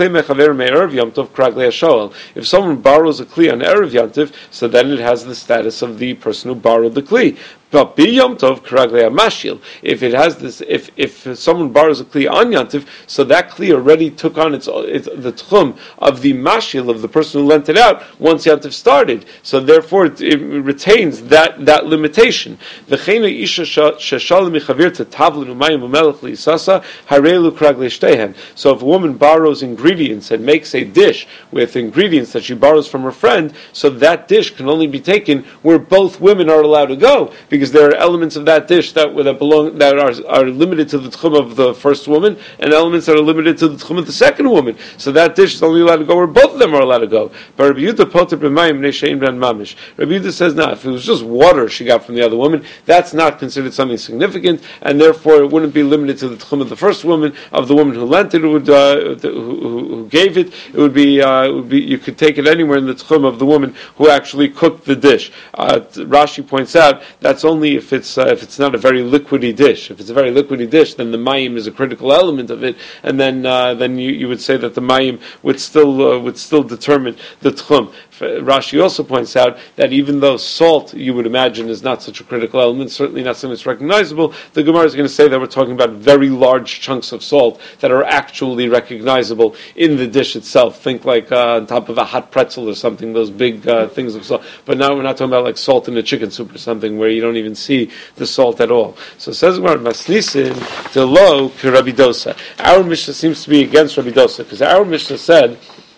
borrows a kli on Erev Yantiv, so then it has the status of the person who borrowed the kli. But Yom Tov Karaglei Mashil. If it has this, if if someone borrows a kli on Yantiv, so that kli already took on its, its the tchum of the mashil of the person who lent it out once Yantiv started. So therefore, it, it retains that that limitation. V'cheina isha sheshalim michavir to tavlin umayim umelech liisasa harelu Karaglei shtehen. So if a woman borrows ingredients and makes a dish with ingredients that she borrows from her friend, so that dish can only be taken where both women are allowed to go. Because there are elements of that dish that that belong that are are limited to the tchum of the first woman, and elements that are limited to the tchum of the second woman. So that dish is only allowed to go where both of them are allowed to go. But Rabbi Yehuda poter b'mayim ne'shein ben mamish. Rabbi Yehuda says no. If it was just water she got from the other woman, that's not considered something significant, and therefore it wouldn't be limited to the tchum of the first woman, of the woman who lent it, who, would, uh, who, who, who gave it. It would be uh, it would be you could take it anywhere in the tchum of the woman who actually cooked the dish. Uh, Rashi points out that's only if it's uh, if it's not a very liquidy dish. If it's a very liquidy dish, then the mayim is a critical element of it, and then uh, then you, you would say that the mayim would still uh, would still determine the tchum. Rashi also points out that even though salt, you would imagine, is not such a critical element, certainly not something that's recognizable, the Gemara is going to say that we're talking about very large chunks of salt that are actually recognizable in the dish itself. Think like uh, on top of a hot pretzel or something, those big uh, things of salt. But now we're not talking about like salt in a chicken soup or something where you don't even see the salt at all. So it says Gemara, Masnisin to lo ki Rabbi Dosa. Our Mishnah seems to be against Rabbi Dosa, because our Mishnah said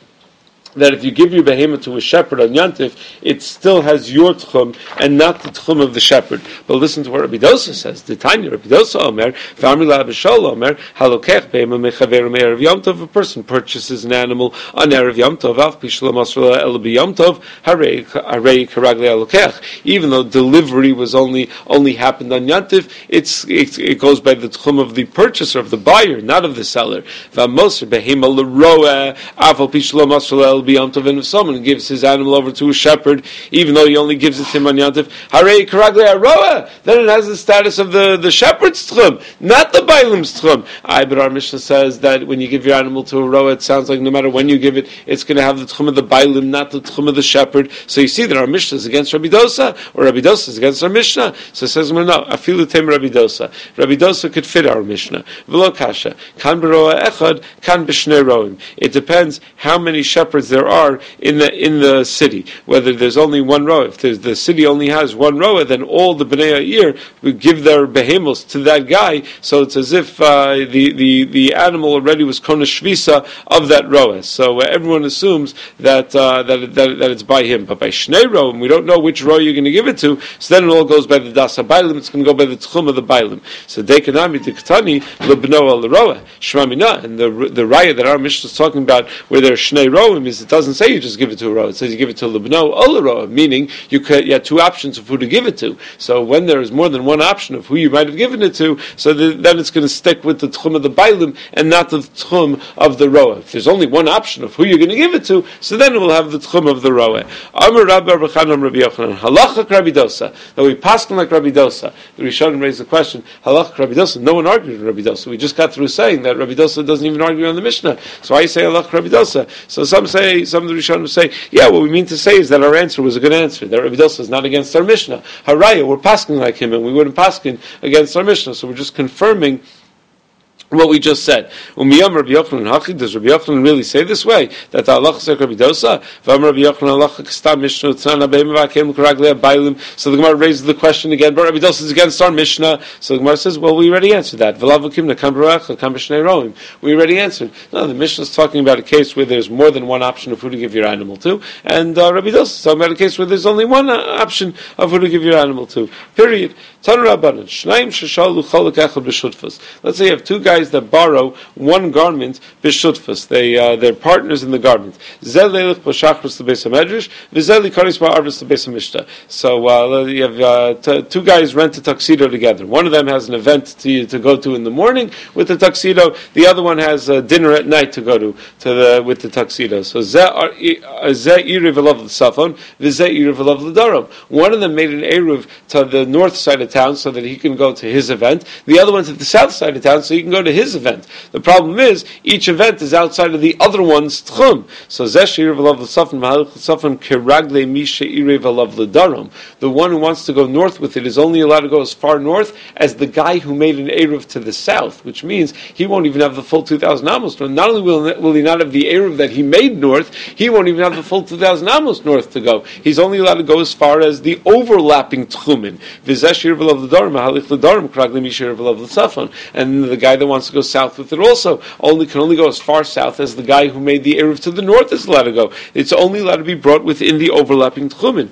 that if you give your behemoth to a shepherd on Yantif, it still has your tchum and not the tchum of the shepherd. But listen to what Rabbi Dosa says. The Tanya Rabbi Dosa Omer, V'amri la Abishol Omer, Halokech be'ema mechaver me'erev Yom Tov. A person purchases an animal on Erev Yom Tov, Av Pishla Masrula El B'Yom Tov, Harei Harei Karaglei Halokech. Even though delivery was only only happened on Yantif, it's it, it goes by the tchum of the purchaser, of the buyer, not of the seller. V'amoser behema l'roeh, Av Pishla Masrula El B'Yom Tov, and if someone gives his animal over to a shepherd, even though he only gives it to him on Yantif, Harei Karaglei Aroah, then it has the status of the, the shepherd's tchum, not the bailim's tchum. I, but our Mishnah says that when you give your animal to a roah, it sounds like no matter when you give it, it's going to have the tchum of the bailim, not the tchum of the shepherd. So you see that our Mishnah is against Rabbi Dosa, or Rabbi Dosa is against our Mishnah. So it says, well, no, afilu tem Rabbi Dosa. Rabbi Dosa could fit our Mishnah. V'lo kasha, kan b'roah echad, kan b'shnei roim. It depends how many shepherds there are in the in the city. Whether there's only one row, if there's, the city only has one row, then all the Bnei Ha'ir would give their behemoths to that guy. So it's as if uh, the, the the animal already was kona shvisa of that row. So uh, everyone assumes that, uh, that that that it's by him. But by shnei row, and we don't know which row you're going to give it to, so then it all goes by the dasa bailim. It's going to go by the tchum of the bailim. So dekanami diktani lebno al roa shmamina, and the the raya that our Mishnah is talking about, where there's shnei roim, is it doesn't say you just give it to a row. It says you give it to lebno al roa, meaning you could, you had two options of who to give it to. So when there is more than one option of who you might have given it to, so the, then it's going to stick with the tchum of the bailim and not the tchum of the roa. If there's only one option of who you're going to give it to, so then it will have the tchum of the roa. Amar Rabbi Rabbi Rabbi Yochanan, halacha Rabbi Dosa. That we paskin like Rabbi Dosa. The Rishonim raised the question, halacha Rabbi Dosa. No one argued with Rabbi Dosa. We just got through saying that Rabbi Dosa doesn't even argue on the Mishnah. So I say halacha Rabbi Dosa. So some say, some of the Rishonim say, yeah, what we mean to say is that our answer was a good answer. That Rabbi Dosa is not against our Mishnah. Haraya, we're paskin like him, and we wouldn't paskin against our Mishnah. So we're just confirming what we just said. Umiyam Rabbi Yochanan Hachi, does Rabbi Yochanan really say this way? That the halacha is like Rabbi Dosa? V'am Rabbi Yochanan halacha k'stam Mishnah tzana be'im v'akem l'karaglei bailim. So the Gemara raises the question again, but Rabbi Dosa is against our Mishnah. So the Gemara says, well, we already answered that. V'lav v'kim nekam b'rach l'kam b'shnei roim. We already answered. No, the Mishnah is talking about a case where there's more than one option of who to give your animal to, and uh, Rabbi Dosa is talking about a case where there's only one uh, option of who to give your animal to. Period. Tanu Rabbanan, Shnaim sheshalu cholak echad b'shutfas. Let's say you have two guys that borrow one garment b'shutfas. They uh, they're partners in the garment. Zel leilach b'shachris l'beis hamedrash, v'zel likaris ba'arvis l'beis hamishta. So uh, you have uh, t- two guys rent a tuxedo together. One of them has an event to to go to in the morning with the tuxedo. The other one has a dinner at night to go to to the with the tuxedo. So zeh iriv v'lav l'safon, v'zeh iriv v'lav l'darom. One of them made an eruv to the north side of town so that he can go to his event. The other one's at the south side of town so he can go to his event. The problem is each event is outside of the other one's tchum. So zeshir v'lav l'safon v'halach l'safon keragle misha ire v'lav l'darom. The one who wants to go north with it is only allowed to go as far north as the guy who made an eruv to the south, which means he won't even have the full two thousand amos. Not only will, will he not have the eruv that he made north, he won't even have the full two thousand amos north to go. He's only allowed to go as far as the overlapping tchumin. V'zeshir v'lav l'darom v'halach l'darom keragle misha ire v'lav l'safon. And the guy that wants to go south with it also only can only go as far south as the guy who made the eruv to the north is allowed to go. It's only allowed to be brought within the overlapping tchumin.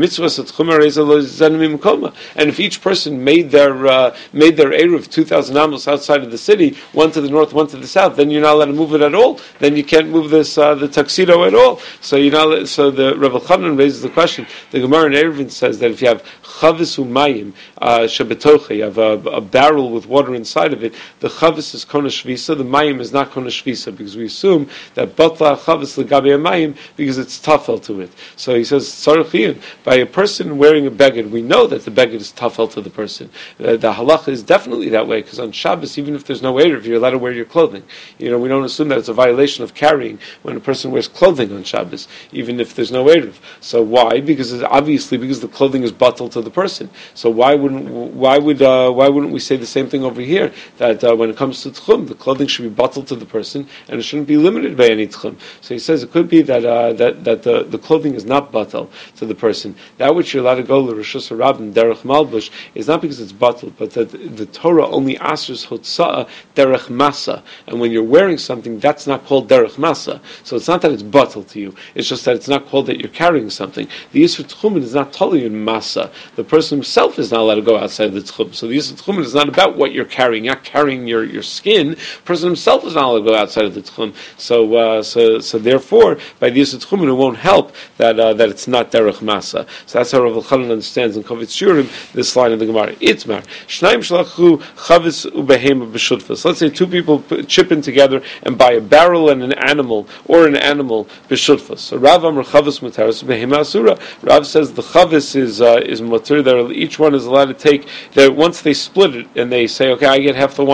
And if each person made their uh, made their eruv two thousand amos outside of the city, one to the north, one to the south, then you're not allowed to move it at all. Then you can't move this uh, the tuxedo at all. So you know, so the Rav Elchanan raises the question. The Gemara in Eruvin says that if you have chavis umayim shebetocha, you have a, a barrel with water inside of it, the chavis is kona shvisa, the mayim is not kona shvisa, because we assume that batla chavis legabe mayim because it's tafel to it. So he says tzarich by a person wearing a beged, we know that the beged is tafel to the person. Uh, the halacha is definitely that way, because on Shabbos, even if there's no eruv, you're allowed to wear your clothing. You know, we don't assume that it's a violation of carrying when a person wears clothing on Shabbos, even if there's no eruv. So why? Because it's obviously because the clothing is batal to the person. So why wouldn't why would uh, why wouldn't we say the same thing over here? That uh, when it comes to tchum, the clothing should be batal to the person, and it shouldn't be limited by any tchum. So he says it could be that uh, that that the, the clothing is not batal to the person. That which you're allowed to go to Rishus Rabbin derech malbush is not because it's batal, but that the Torah only asks hotzah derech masa, and when you're wearing something, that's not called derech masa. So it's not that it's batal to you; it's just that it's not called that you're carrying something. The Yisur Tchumen is not totally in masa. The person himself is not allowed to go outside of the Tchum. So the Yisur Tchumen is not about what you're carrying. You're not carrying your, your skin. The person himself is not allowed to go outside of the Tchum. So uh, so so therefore, by the Yisur Tchumen, it won't help that uh, that it's not derech masa. So that's how Rav Elchanan understands in Kovitz Shurim this line of the Gemara. Itmar Shnaim shalachu chavis ubehema b'shutfas. Let's say two people chip in together and buy a barrel and an animal, or an animal b'shutfas. So Rav Amar chavis mutaris behema asura. Rav says the chavis is uh, is mutar. That each one is allowed to take. That once they split it and they say, okay, I get half the wine, you get half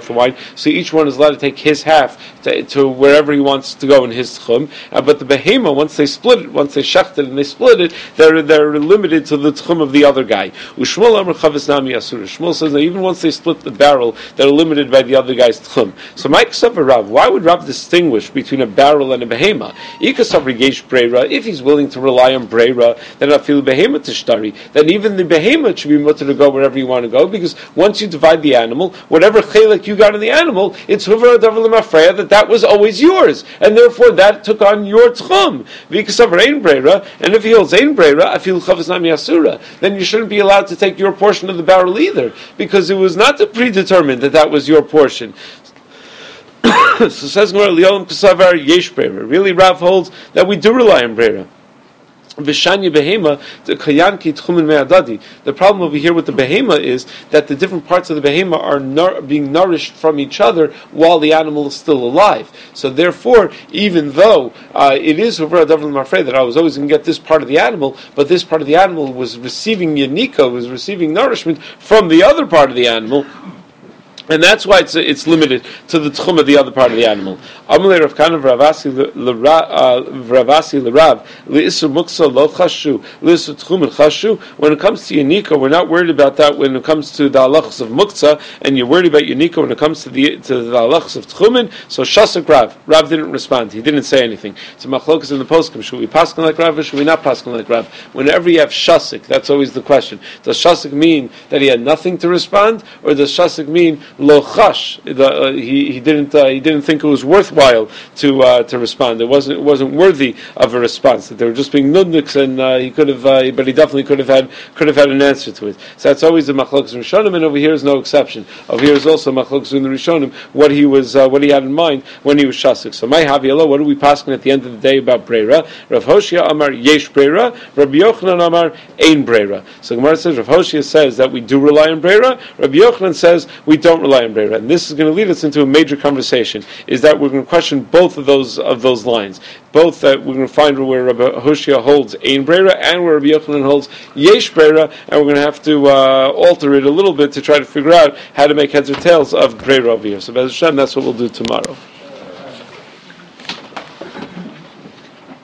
off the wine. So each one is allowed to take his half to, to wherever he wants to go in his tchum. Uh, but the behema, once they split it, once they shecht it and they split it, they're they're limited to the tchum of the other guy. Ushmuel Amar Chavis Nami Asura. Shmuel says that even once they split the barrel, they're limited by the other guy's tchum. So Mike Savar Rav, why would Rav distinguish between a barrel and a behema? Ika Savar Yesh Breira, if he's willing to rely on Breira, then I feel behema tishtari. Then even the behema should be mutter to go wherever you want to go, because once you divide the animal, whatever chelek you got in the animal, it's huvar adavar l'mafreya that that was always yours, and therefore that took on your tchum. V'ikasav ein breira, and if he holds ein breira, I feel chavas nami asura, then you shouldn't be allowed to take your portion of the barrel either, because it was not predetermined that that was your portion. So says Gemara, Liolam Kasavar Yesh Breira. Really, Rav holds that we do rely on Breira. Vishanya behema, the kayanki tchumen me'adadi. The problem over here with the behema is that the different parts of the behema are nur- being nourished from each other while the animal is still alive. So therefore, even though uh, it is over mafrei that I was always going to get this part of the animal, but this part of the animal was receiving yanika, was receiving nourishment from the other part of the animal. And that's why it's it's limited to the tchum of the other part of the animal. Amalei Rav Kana v'Ravasi l'Rav l'Isur Muksa lo chashu l'Isur Tchumen chashu. When it comes to Yanika, we're not worried about that. When it comes to the halachas of Muksa, and you're worried about Yanika when it comes to the to the halachas of Tchumen. So Shasuk Rav, Rav didn't respond. He didn't say anything. So machlokas in the poskim. Should we paskin like Rav or should we not paskin like Rav? Whenever you have Shasuk, that's always the question. Does Shasuk mean that he had nothing to respond, or does Shasuk mean lo chash? Uh, he he didn't uh, he didn't think it was worthwhile to uh, to respond. It wasn't it wasn't worthy of a response. That they were just being nudniks, and uh, he could have, uh, but he definitely could have had could have had an answer to it. So that's always the machlokas rishonim, and over here is no exception. Over here is also machlokas in the rishonim what he was uh, what he had in mind when he was shasik. So my havielo, what do we paskin at the end of the day about breira? Rav Hoshia Amar yesh breira, Rabbi Yochanan Amar ein breira. So Gemara says Rav Hoshia says that we do rely on breira. Rabbi Yochanan says we don't rely on breira, and this is going to lead us into a major conversation. Is that we're going to question both of those of those lines, both that we're going to find where Rabbi Hoshia holds ein breira and where Rabbi Yochanan holds yesh breira, and we're going to have to uh, alter it a little bit to try to figure out how to make heads or tails of breira over here. So Be'ez Hashem, that's what we'll do tomorrow.